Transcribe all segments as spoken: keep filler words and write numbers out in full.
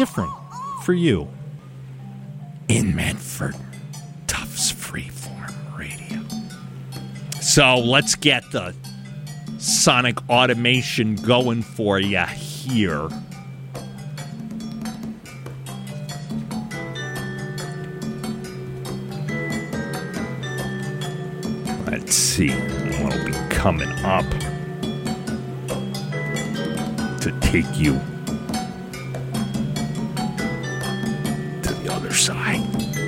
different for you in Medford. Tufts Freeform Radio. So let's get the sonic automation going for you here. Let's see what'll be coming up to take you to the other side.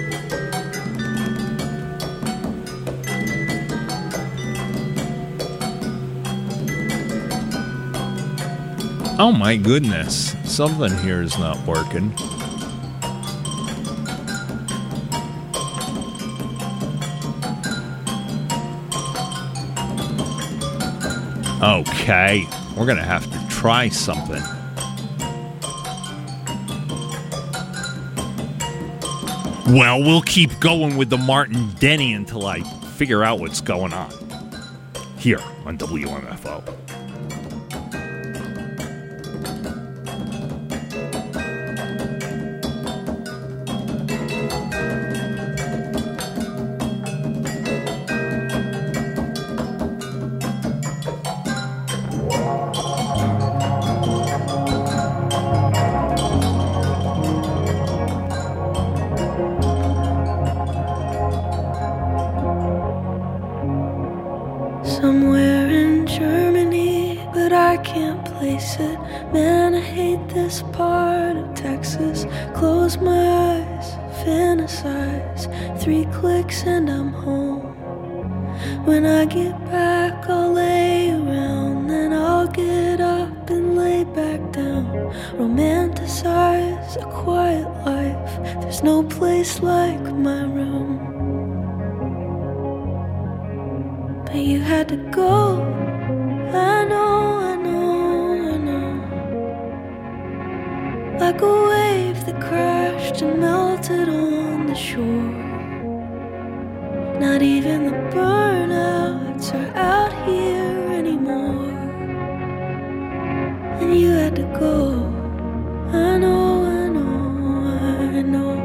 Oh my goodness, something here is not working. Okay, we're gonna have to try something. Well, we'll keep going with the Martin Denny until I figure out what's going on. Here on W M F O. Somewhere in Germany, but I can't place it. Man, I hate this part of Texas. Close my eyes, fantasize. Three clicks and I'm home. When I get back, I'll lay around. Then I'll get up and lay back down. Romanticize a quiet life. There's no place like my room. But you had to go. I know, I know, I know. Like a wave that crashed and melted on the shore. Not even the burnouts are out here anymore. And you had to go. I know, I know, I know.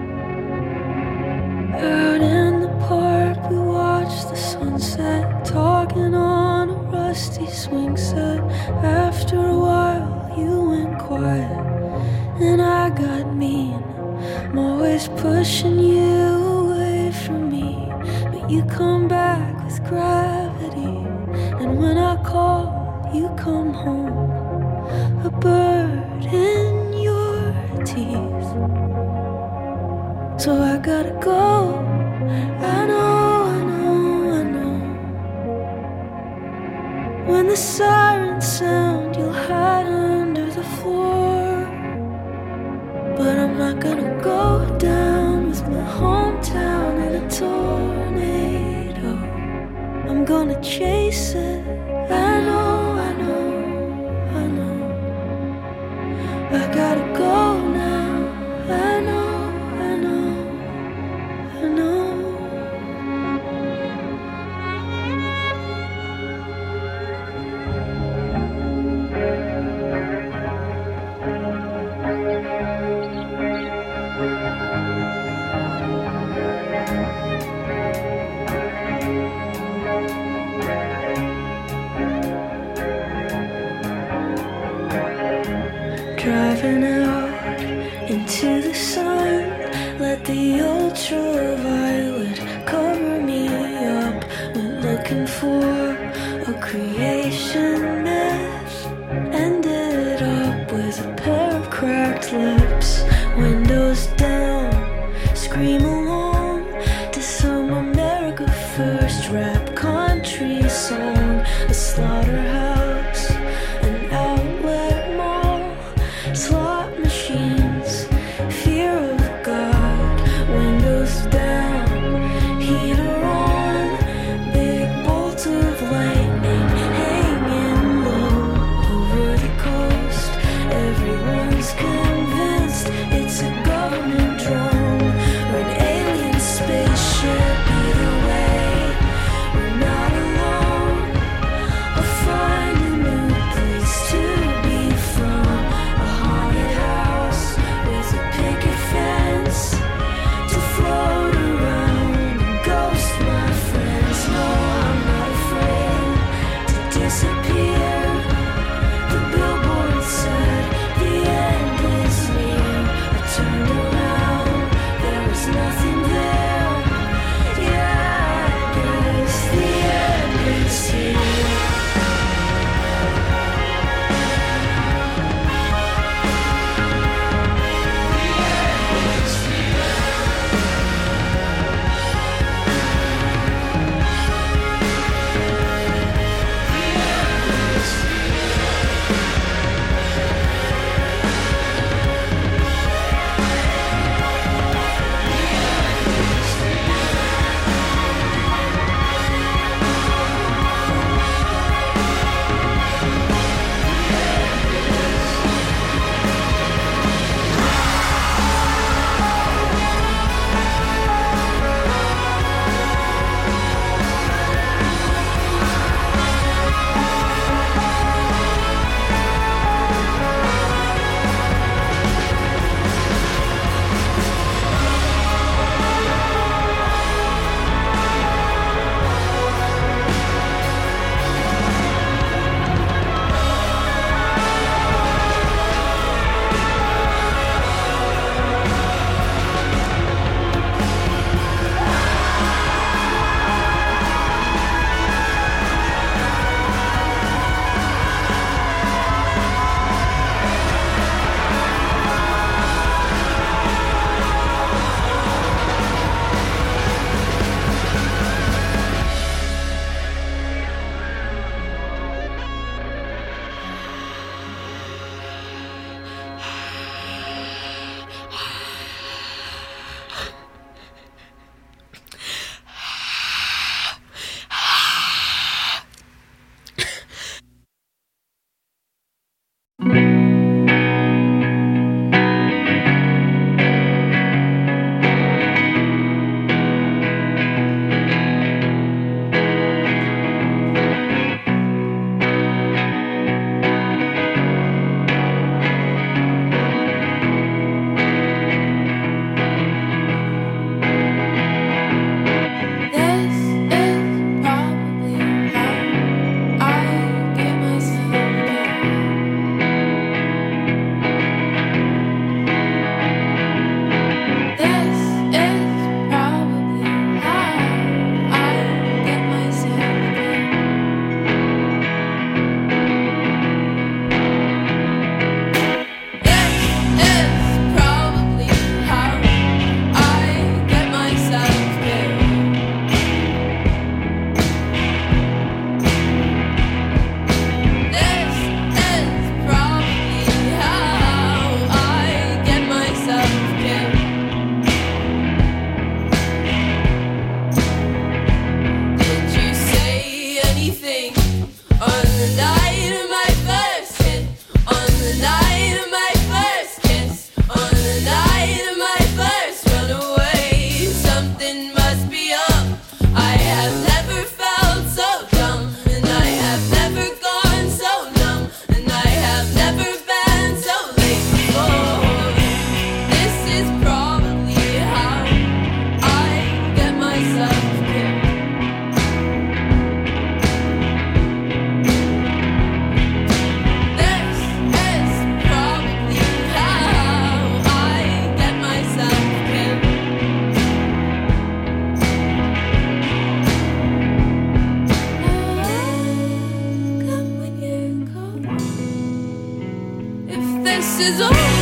Out in the park we watched the sunset, talking on a rusty swing set. After a while you went quiet and I got mean. I'm always pushing you away from me, but you come back with gravity. And when I call, you come home, a bird in your teeth. So I gotta go. I know, I know, I know. When the sirens sound, you'll hide under the floor. But I'm not gonna go down with my hometown in a tornado. I'm gonna chase it. I know, I know, I know. I gotta go now. I know, I know, I know. Driving out into the sun, let the ultraviolet cover me up. Went looking for a creation myth, ended up with a pair of cracked lips. Windows down, scream along to some America First rap country song. A slaughterhouse, an outlet mall, slot machines, fear of God. Windows down, heater on, big bolt of lightning hanging low over the coast. Everyone's convinced it's a government drone or an alien spaceship. Either way, we're not alone. I'll find a new place to be from, a haunted house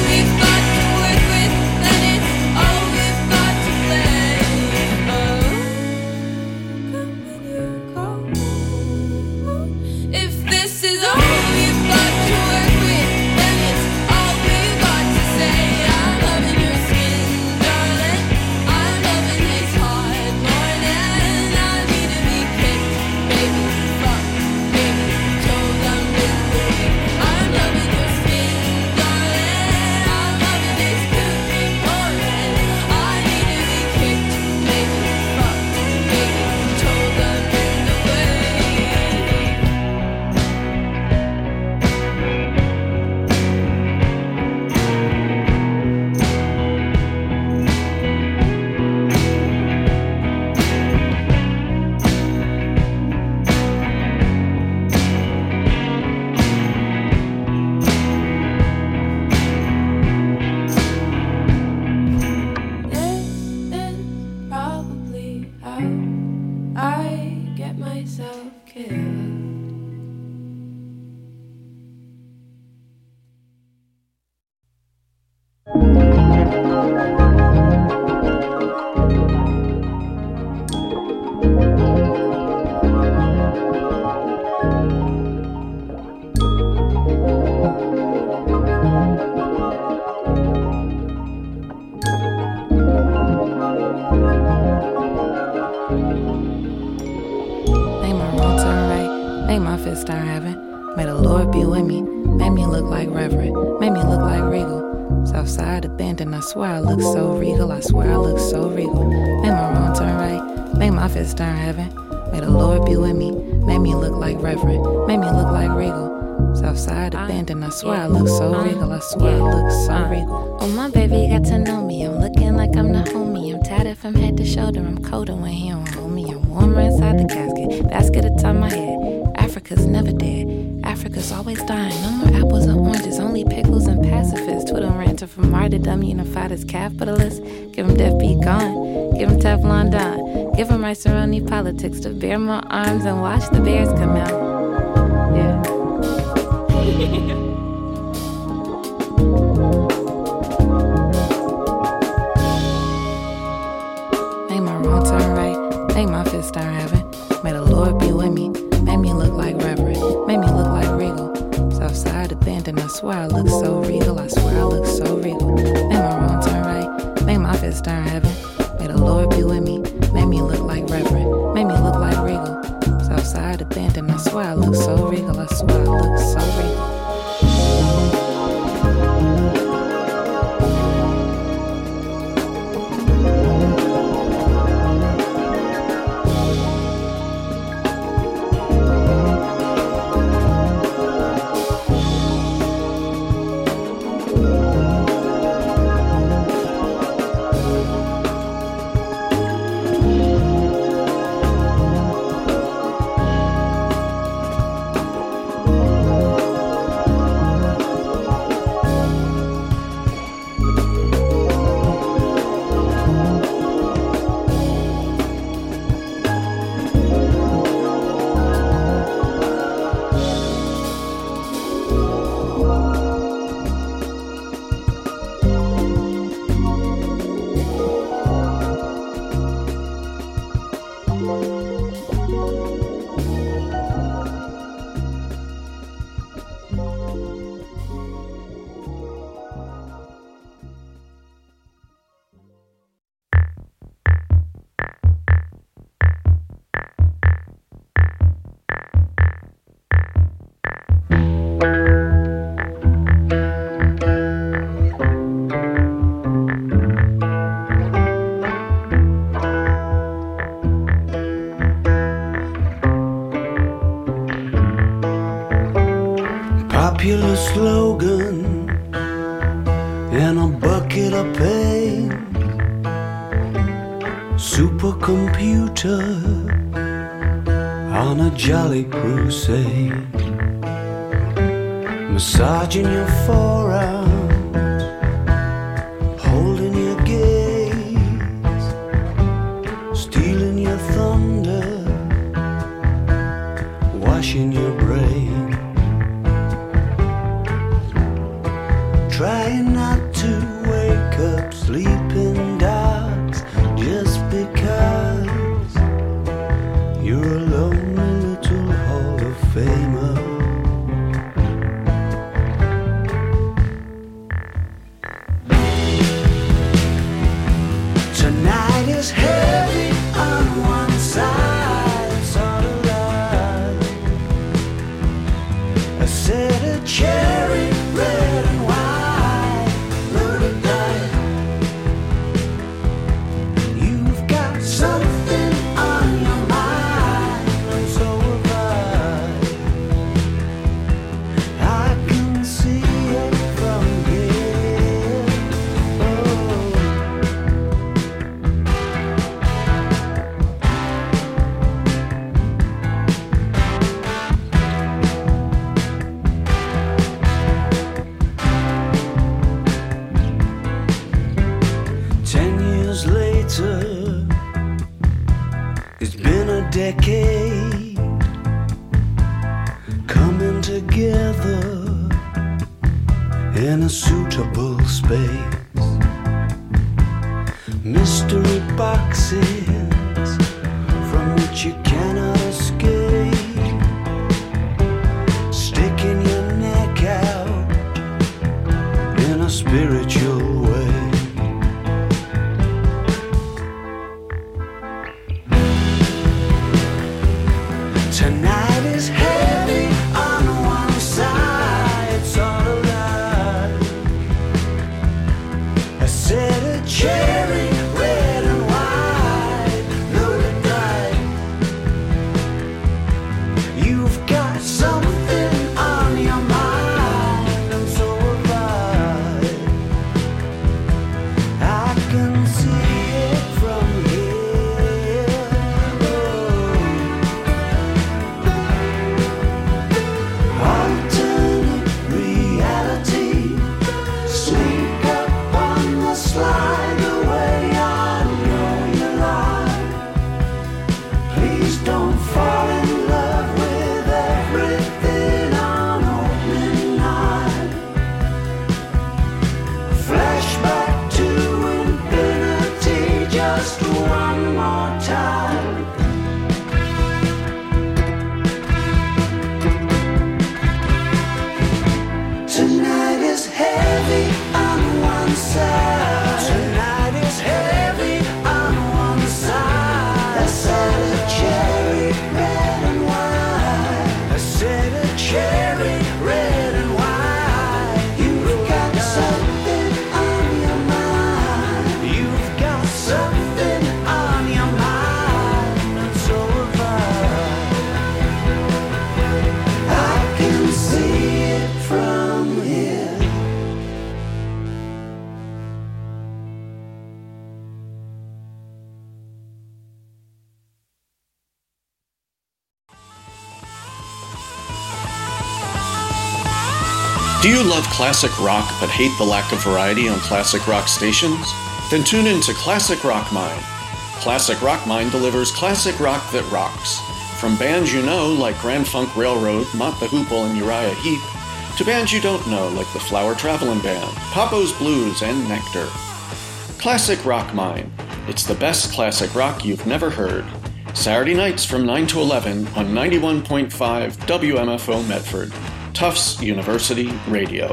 I swear I look so regal, I swear I look so regal. Made my wrong turn right, made my fist turn heaven. May the Lord be with me, made me look like reverend, made me look like regal. Southside abandoned, I swear I look so regal, I swear I look so regal. Oh, my baby got to know me, I'm looking like I'm the homie. I'm tatted from head to shoulder, I'm colder when he don't hold me. I'm warmer inside the casket, basket atop my head. Africa's never dead, Africa's always dying. No more apples and oranges, only pickles and pacifists. Twitter ranter from martyrdom, unified as capitalists. Give him death be gone, give him Teflon Don. Give him rice around politics to bear more arms and watch the bears come out. Yeah. Make my wrong turn right, make my fist turn heaven. May the Lord be with me, made me look like reverend, made me look like regal. Southside abandoned, I swear I look so regal, I swear I look so regal. Make my wrong turn right, make my fist turn heaven. May the Lord be with me, made me look like reverend, made me look like regal. Southside abandoned, I swear I look so regal, I swear I look so regal. Popular slogan and a bucket of pain. Supercomputer on a jolly crusade. Massaging your forearms, holding your gaze, stealing your thunder, washing your brain. Trying not sleeping dogs just because you're a lonely little Hall of Famer. Tonight is heavy on one side, sort of like a set of cherry red and white loaded dice. You've got something on your mind, and so have I. I can see it from here. Oh. Ten years later, it's been a decade coming together in a suitable space. Mystery boxes from which you cannot escape, sticking your neck out in a spiritual way. Tonight is heavy on one side, sort of like a set of cherry red and white loaded dice. You've got something on your mind, and so have I. I can see it from here. Oh. Alternate reality, sneak up on the slide the way I know you lie. Please don't fall in love with everything on opening night. Flashback to infinity just one more time. Tonight is heavy on one side. Tonight is heavy on one side. A set of cherry red and white. A set of cherry red and white. You've got something on your mind. You've got something on your mind, and so have I. I can see it from here. Do you love classic rock but hate the lack of variety on classic rock stations? Then tune in to Classic Rock Mine. Classic Rock Mine delivers classic rock that rocks. From bands you know like Grand Funk Railroad, Mott the Hoople, and Uriah Heep, to bands you don't know like the Flower Travelin' Band, Papo's Blues, and Nectar. Classic Rock Mine. It's the best classic rock you've never heard. Saturday nights from nine to eleven on ninety-one point five W M F O Medford. Tufts University Radio.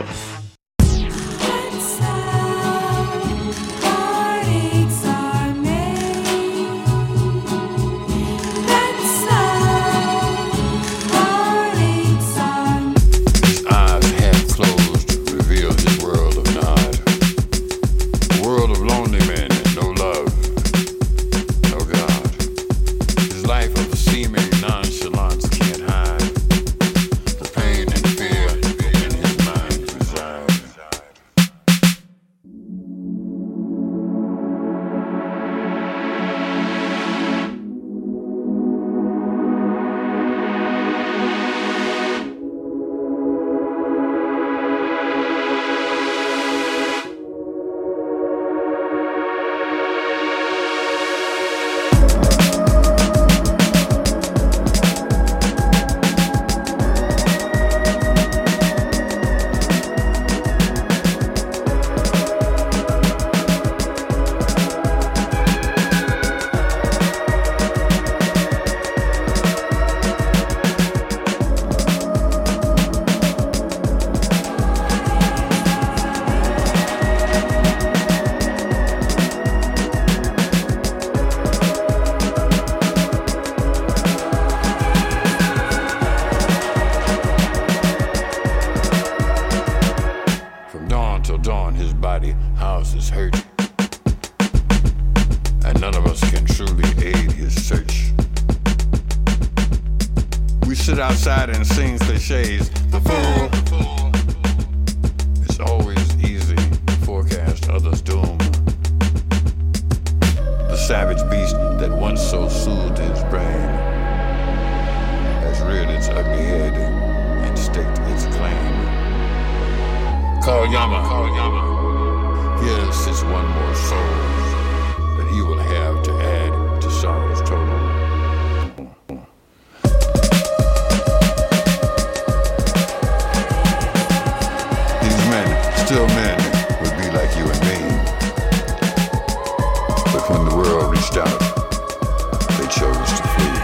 Nonchalance can't hide the pain and fear in his mind reside. is hurt, and none of us can truly aid his search. We sit outside and sing cliches. The fool. It's always easy to forecast others' doom. The savage beast that once so soothed his brain has reared its ugly head and staked its claim. Call Yama. Call Yama. His is one more soul that he will have to add to sorrow's total. These men, still men, would be like you and me. But when the world reached out, they chose to flee.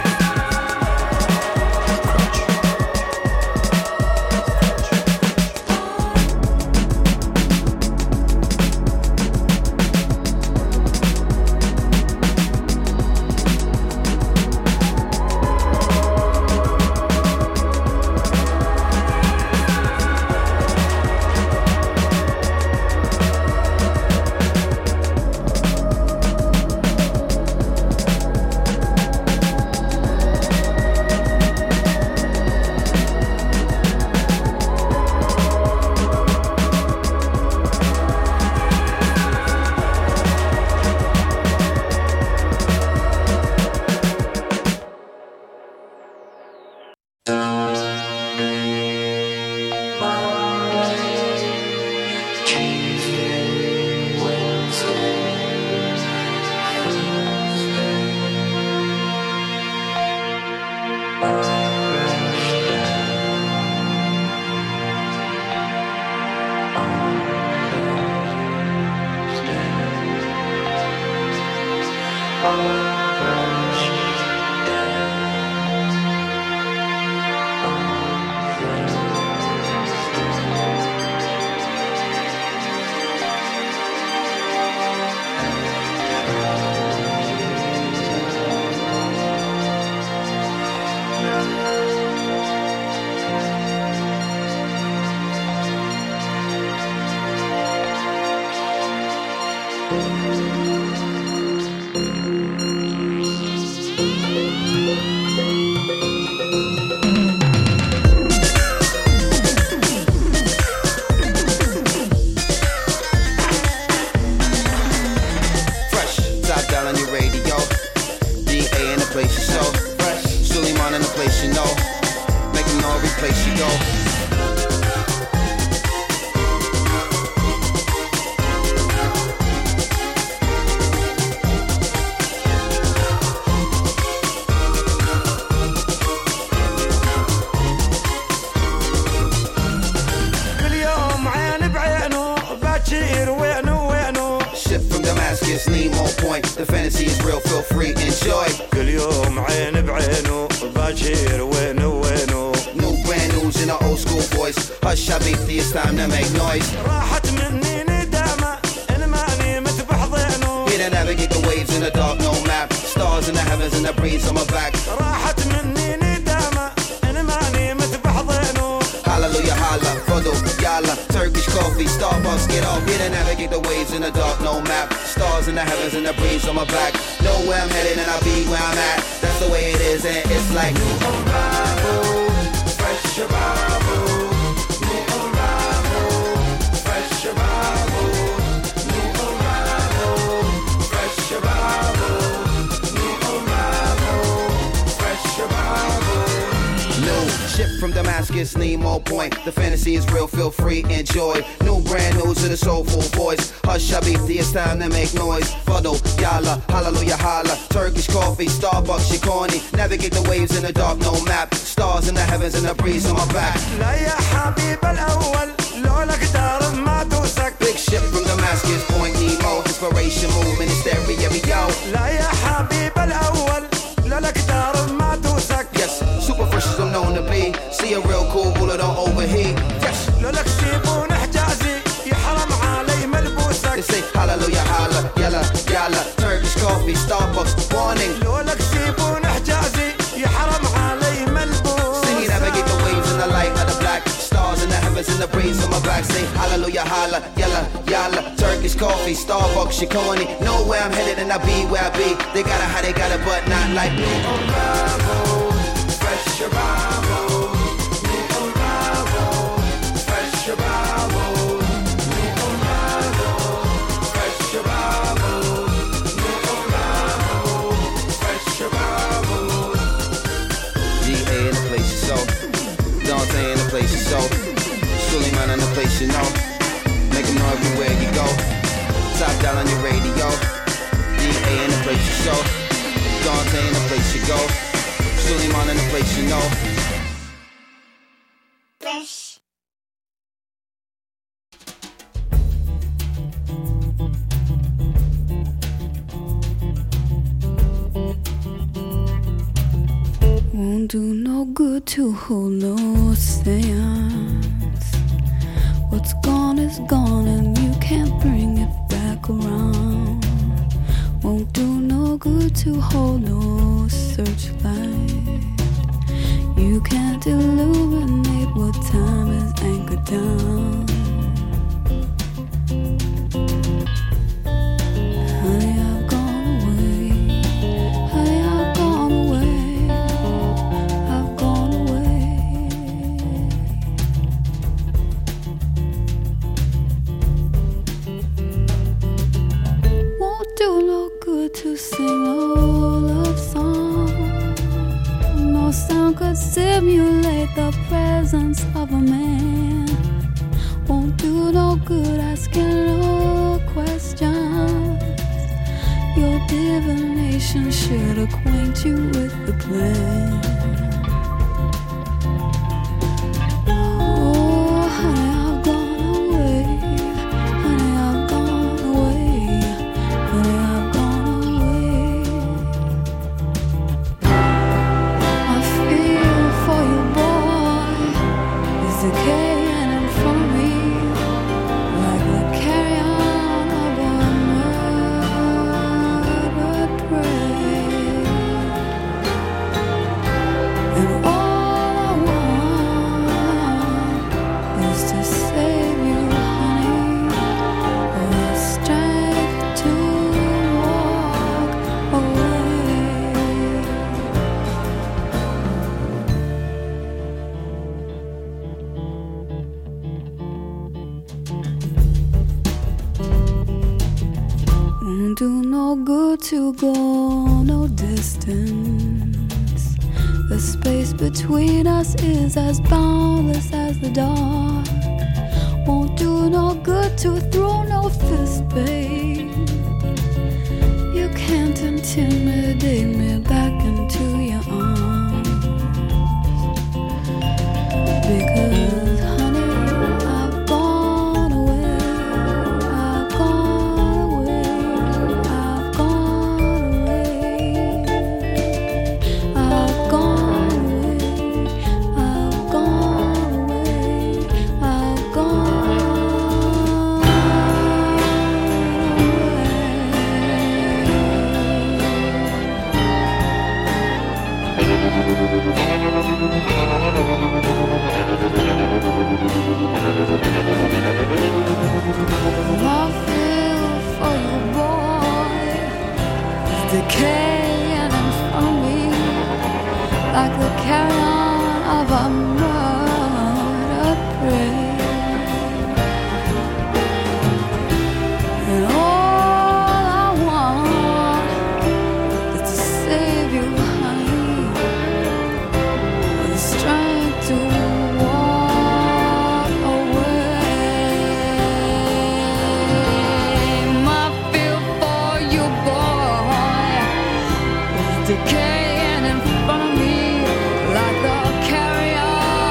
In the breeze on my back, say hallelujah, holla, yalla, yalla. Turkish Turkish coffee, Starbucks, Chaconi. Know where I'm headed and I'll be where I be. They got it how they got it, but not like me. Bravo, fresh arrival. Bravo, fresh arrival. Bravo, fresh arrival. Bravo, fresh arrival. G A in the place you so. Dante in the place you so. Suleiman in the place you know. Make them know everywhere you go. Top down on your radio. D A in the place you show. Dante in the place you go. Suleiman in the place you know. Fresh. Won't do no good to hold no seance. What's gone is gone and you can't bring it back around. Won't do no good to hold no searchlight. You can't illuminate what time is anchored down. Honey, I've gone away. Honey, I've gone away. I've gone away. Won't do no good to sing a love song. No sound could simulate the presence of a man. Won't do no good asking no questions. Your divination should acquaint you with the plan. Oh, honey, I've gone away. Honey, I've gone away. Honey, I've gone away. I feel for you, boy. Is decaying in front of me like the carrion of a murdered prey. And all I want is to save you, honey, with the strength to walk away. Won't do no good to go no distance. The space between us is as boundless as the dark. Won't do no good to throw no fist, babe. You can't intimidate me back into your arms. Because, honey, I've gone away. I've gone away. I've gone away. I've gone away. I've gone away. I've gone I feel for you, boy. It's decaying in front of me like the carrion of a murdered prey. And all I want is to save you, honey, with the strength to walk away. My feel for you, boy, is decaying in front of me like the carrion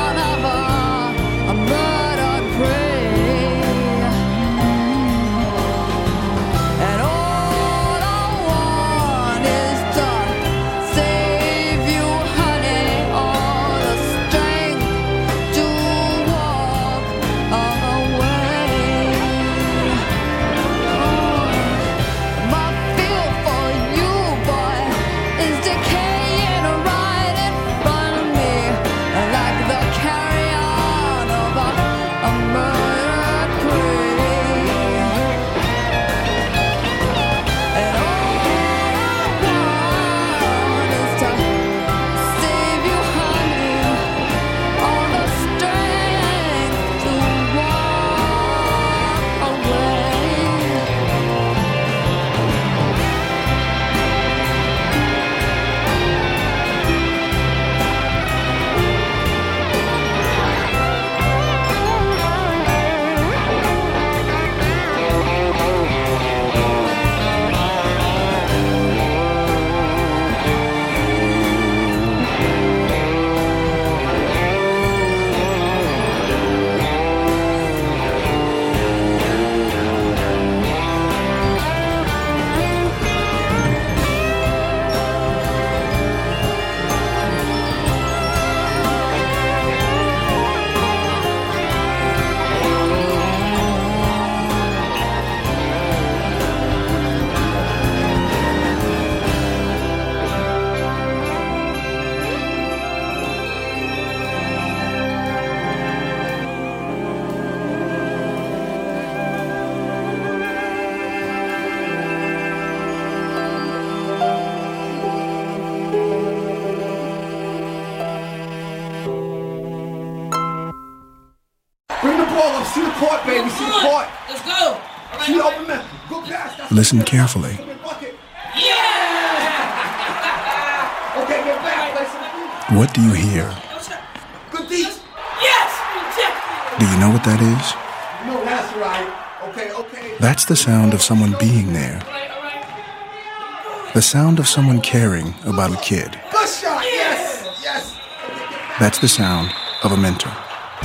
Okay, we see the court. Let's go. See the open man. Go past. That's Listen carefully. Yeah! Okay, get back. Play some. What do you hear? Good deed. Yes! Do you know what that is? No, that's right. Okay, okay. That's the sound of someone being there. The sound of someone caring about a kid. Good shot. Yes. Yes. That's the sound of a mentor.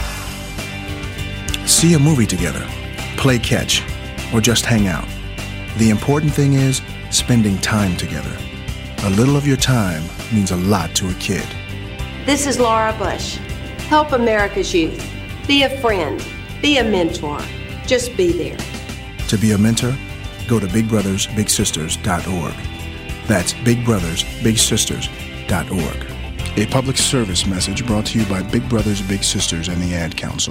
See a movie together, play catch, or just hang out. The important thing is spending time together. A little of your time means a lot to a kid. This is Laura Bush. Help America's youth. Be a friend. Be a mentor. Just be there. To be a mentor, go to big brothers big sisters dot org. That's big brothers big sisters dot org. A public service message brought to you by Big Brothers Big Sisters and the Ad Council.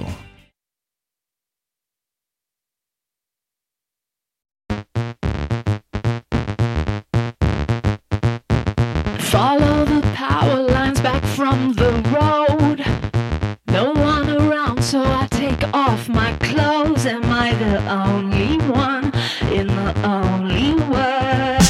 Follow the power lines back from the road. No one around, so I take off my clothes. Am I the only one in the only world?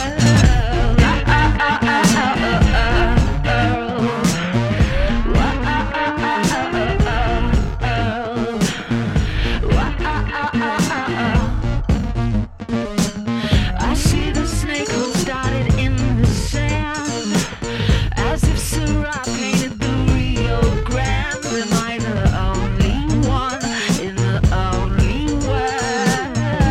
I see the snake holes dotted in the sand, as if Syrah painted the Rio Grande. Am I the only one in the only world?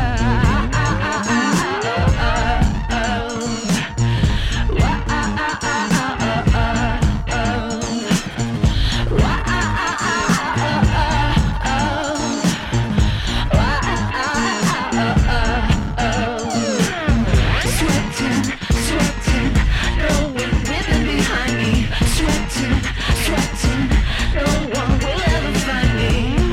Sweating, sweating, no one living behind me. Sweating, sweating, no one will ever find me.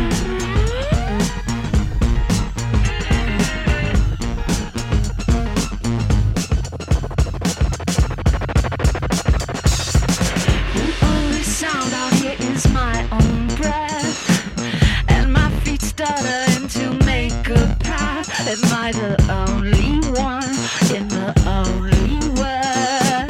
The only sound out here is my own breath, and my feet stuttering to make a path. Am I the only one in the only world?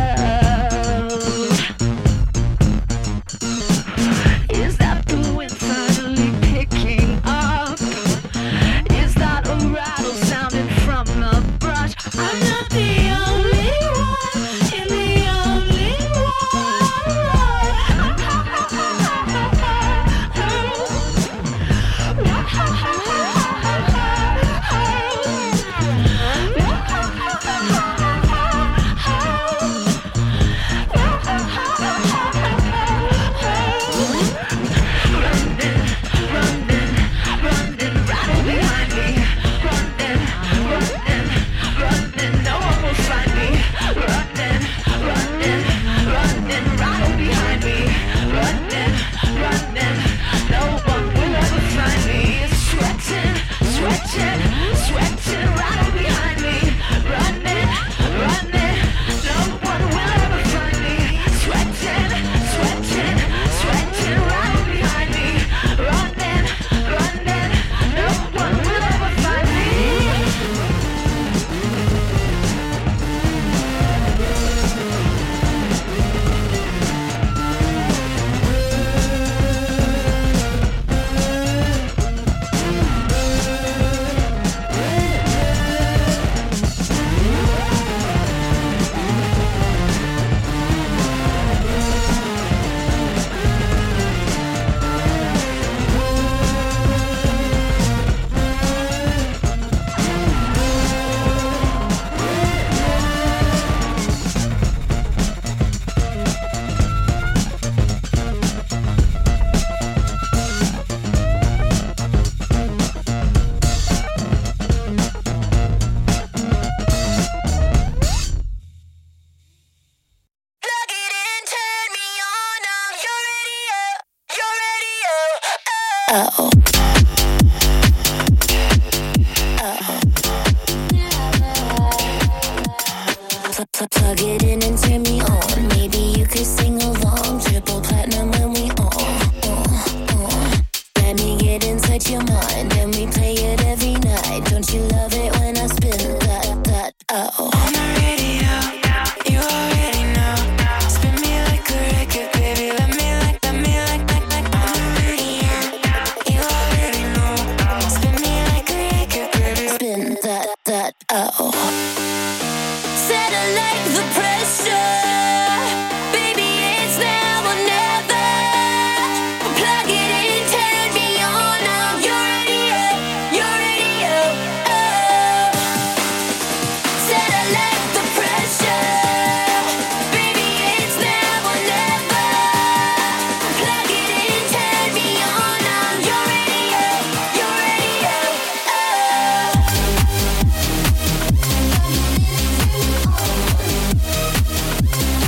Is that the wind finally picking up? Is that a rattle sounding from the brush? I'm not the only one in the only Uh-oh. Plug it in and turn me on. Maybe you could sing along. Triple platinum when we on. on, on. Let me get inside your mind and we play Satellite the pressure, baby, it's now or never. Plug it in, turn me on, I'm your radio, your radio. Oh. Satellite the pressure, baby, it's now or never. Plug it in, turn me on, I'm your radio, your radio. Oh.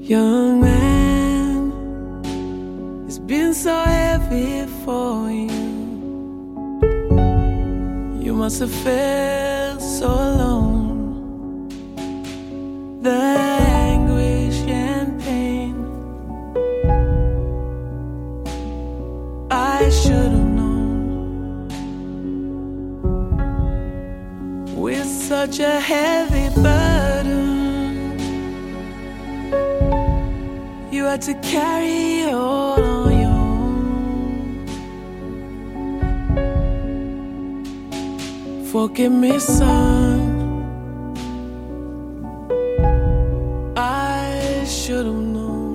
Young man, it's been so heavy for you. You must have felt so alone. The anguish and pain, I should have known. With such a heavy burden, you had to carry all on your own. Forgive me, son, I should have known.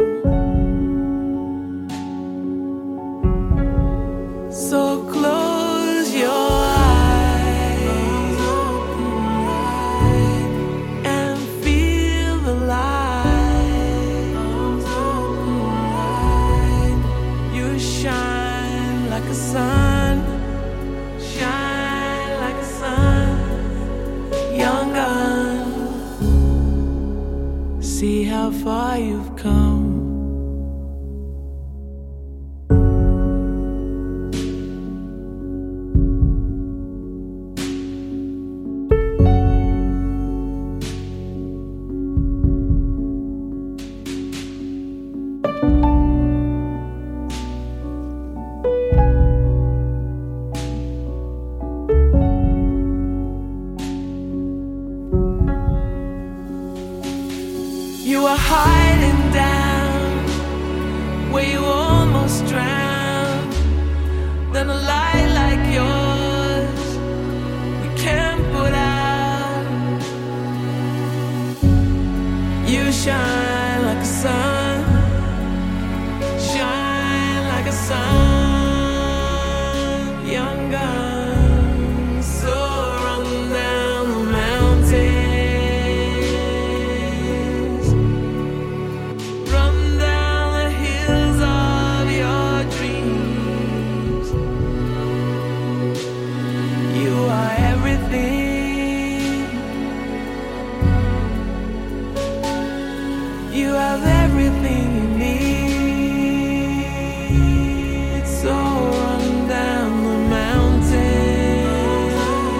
So close your eyes and feel the light. You shine like a sun, shine like a sun, young gun. See how far you've come. You were hiding down where you almost drowned. Then a light like yours you can't put out. You shine like a sun, shine like a sun, young gun. So run down the mountain. You have everything you need. So run down the mountains,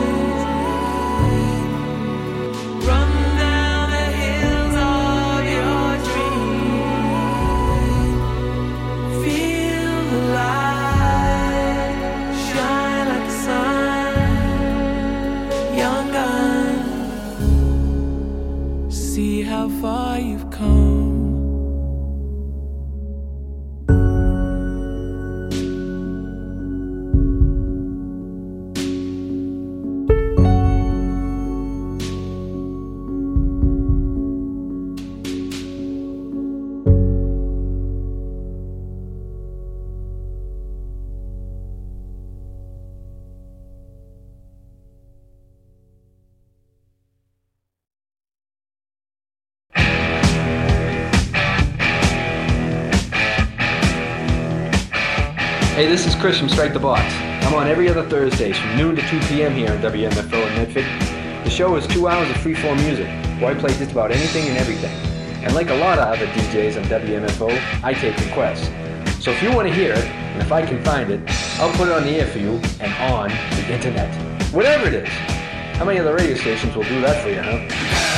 run down the hills of your dreams. Feel the light shine like the sun, young gun. See how far you've come. Hey, this is Chris from Strike the Box. I'm on every other Thursdays from noon to two p.m. here on W M F O in Medford. The show is two hours of free-form music, where I play just about anything and everything. And like a lot of other D Js on W M F O, I take requests. So if you want to hear it, and if I can find it, I'll put it on the air for you and on the internet. Whatever it is. How many other radio stations will do that for you, huh?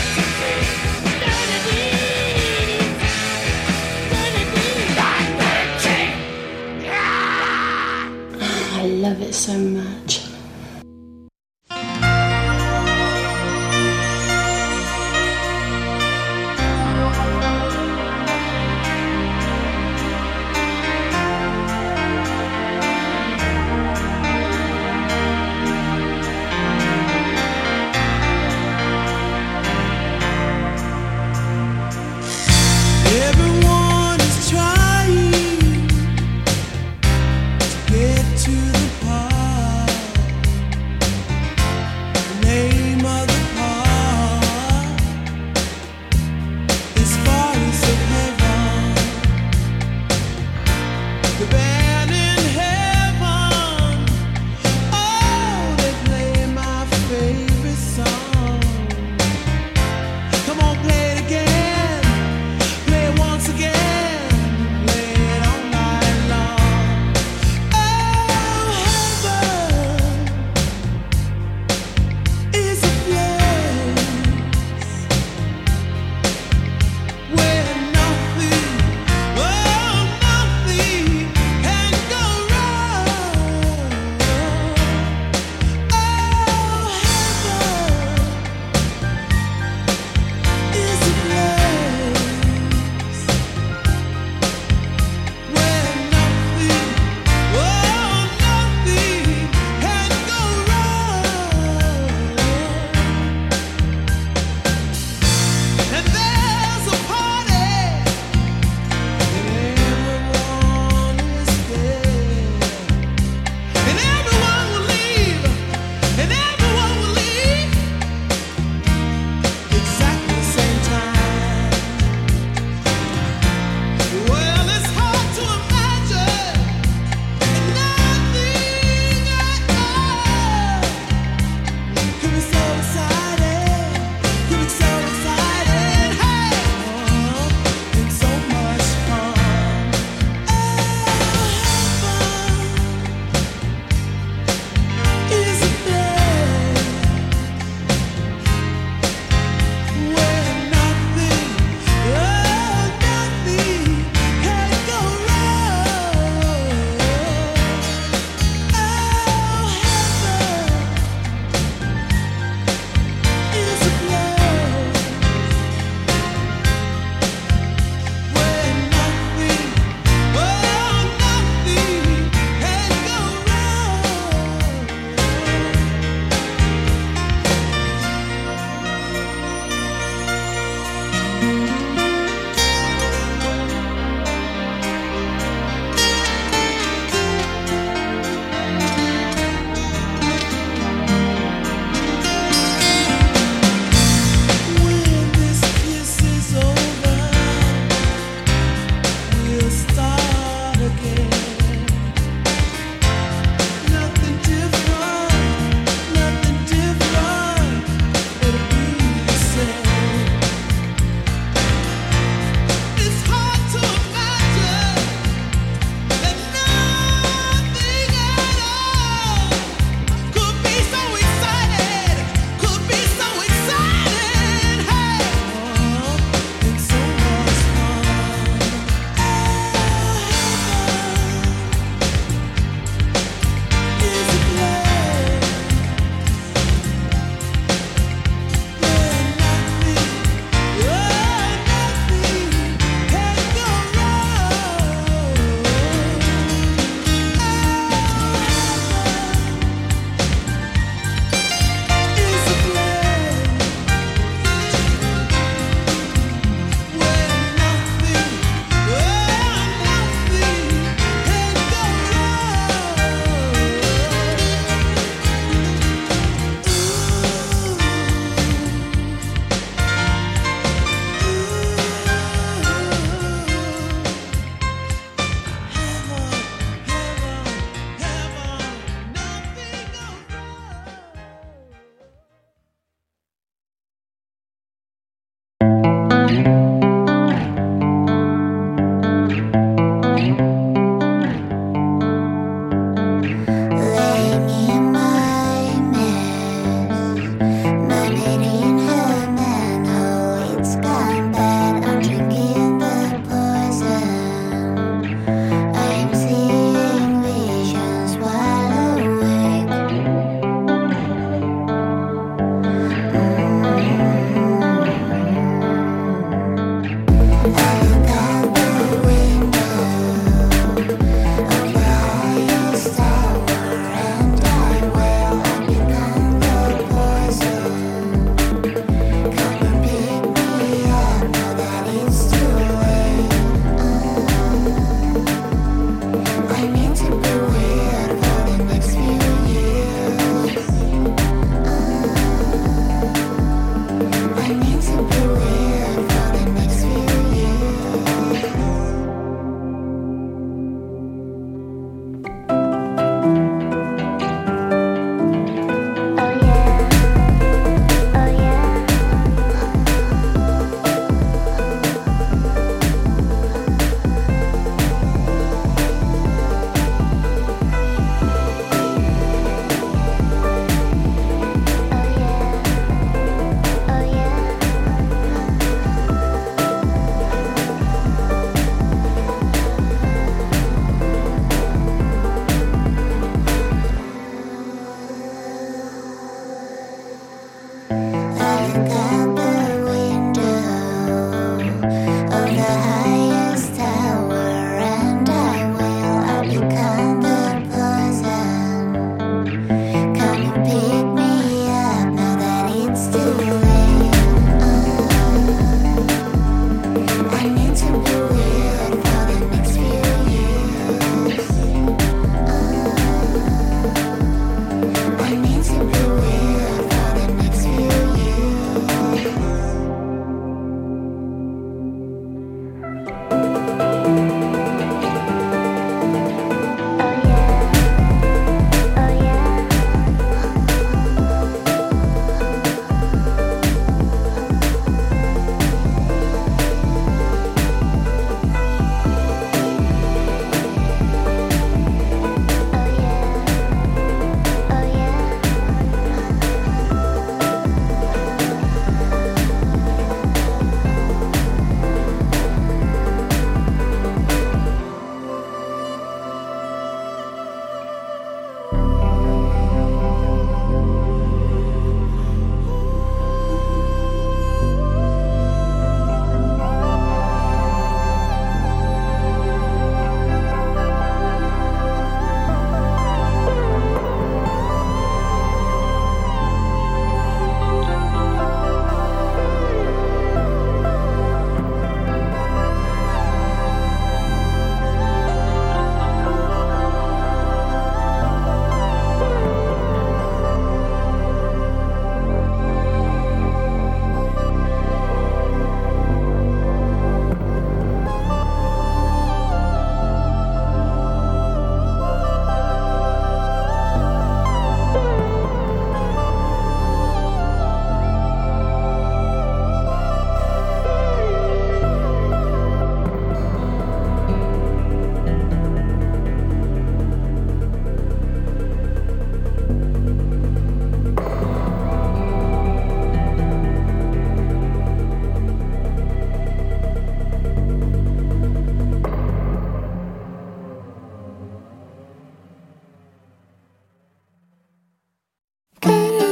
I love it so much. Everyone is trying to get to the part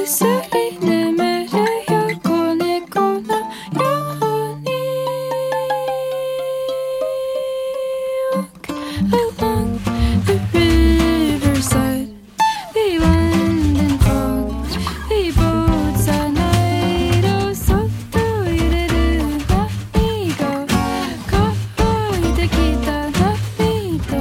薬眠れよ子猫のように Walk along the riverside, the wind and fog, the boats at night. Oh, そっと揺れる波が乾いてきた波と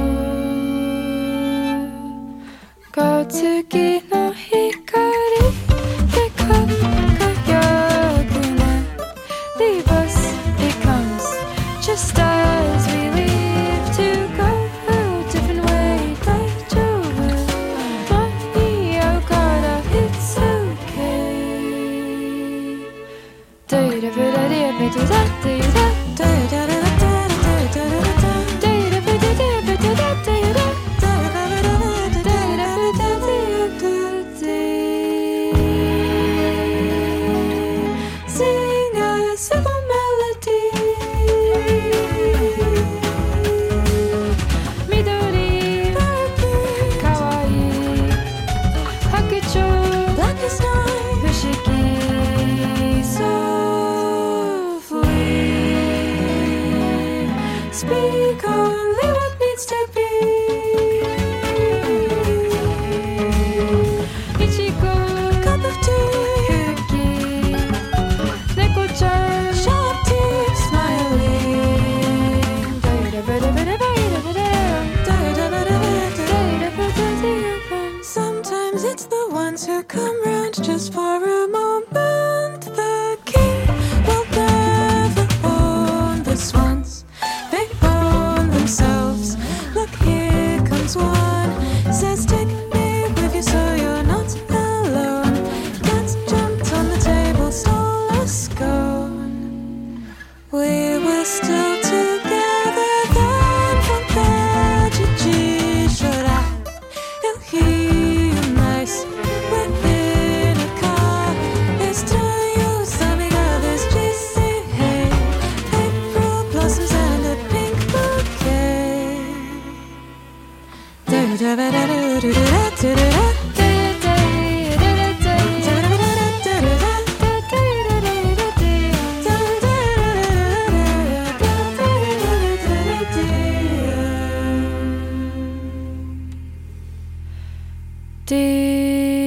が月の光で輝くね The bus it comes just as we leave to go a different way 大丈夫間に合うから It's okay ダイラブラディアベトダダイラダイラダラダラダイラダラダイラブディアベトダダイラ Sing a simple melody. Midori, kawaii, hakuchou, black as night, fushigi, softly. Speak only what needs to be. Ichigo, cup of tea, cookie. Neko-chan, sharp teeth, smiling. Sometimes it's the ones who come round just for a moment. The king will never own this once. They own themselves. Look, here comes one. Says, take me with you so you're not alone. Cats jumped on the table, stole a scone. We were still together then. Fantaji Shora. You'll hear nice within a car. Extraño, amigas, G C. Hey, April blossoms and a pink bouquet. Dear